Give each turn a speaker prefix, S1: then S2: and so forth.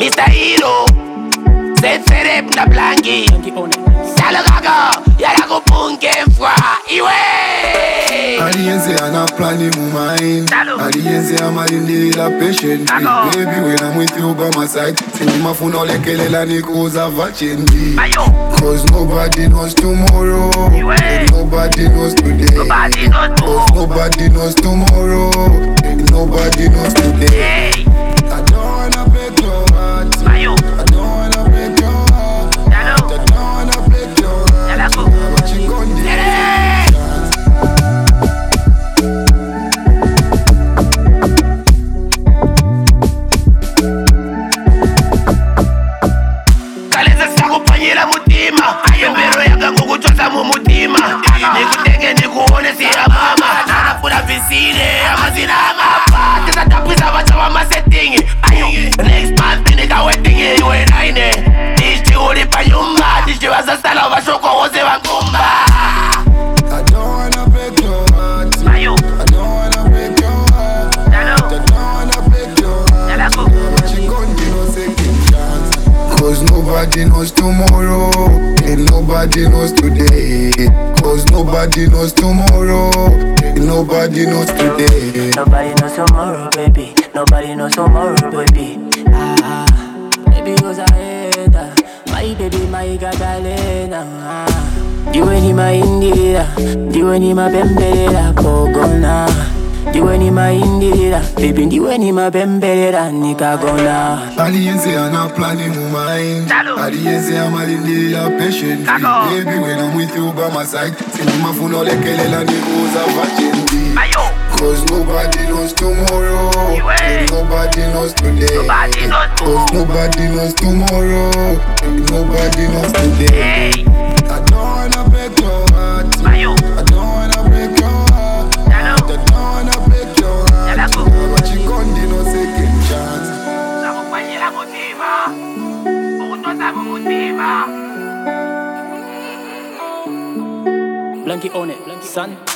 S1: Mr. Hero Zetserep na Blanky Salagaga Yala kupunke mfwa Iwe
S2: Aliyense ana plani mu mind. Aliyense amalindira patient. Baby when I'm with you by my side, sinimafuna olekelela nikuza vachendi. Cause nobody knows tomorrow, and nobody knows today. Cause nobody knows tomorrow, and nobody knows today. I don't wanna break your heart. I don't wanna break your heart. I don't wanna break your heart. What you gonna do?
S1: Pembero yanga kukuchosa mumutima Nikutenge nikuone siya mama Nanafuna visine Amazina amapa Tisa tapisa wacha wa masettingi Next month nika weddingi Iwe naine Nishti ulipa nyumba Nishti wasasala washoko wose wangumba
S2: I don't wanna break your heart. I don't wanna break your heart. I don't wanna break your heart. What you gonna do? No second chance. Cause nobody knows tomorrow, and nobody knows today. Cause nobody knows tomorrow, and nobody knows today.
S3: Nobody knows tomorrow, baby. Nobody knows tomorrow, baby. Baby goes ahead. My baby, my Catalina. Diwe ni maindira, diwe ni mabembelera pogona. Diwe ni maindira, baby diwe ni mabembelera nikagona.
S2: Aliyense ana plani mu mind. Aliyense amalindira patient. Baby when I'm with you by my side, sinimafuna olekelela nikuza vachendi. Cause nobody knows tomorrow, and nobody knows today. Cause nobody knows tomorrow, and nobody knows today. I don't wanna break your heart. I don't wanna break your heart. I don't wanna break your heart. What you gonna do? No second chance.
S1: Nakupanyela mutima Ukutosa mumutima
S3: Blanky on it, son.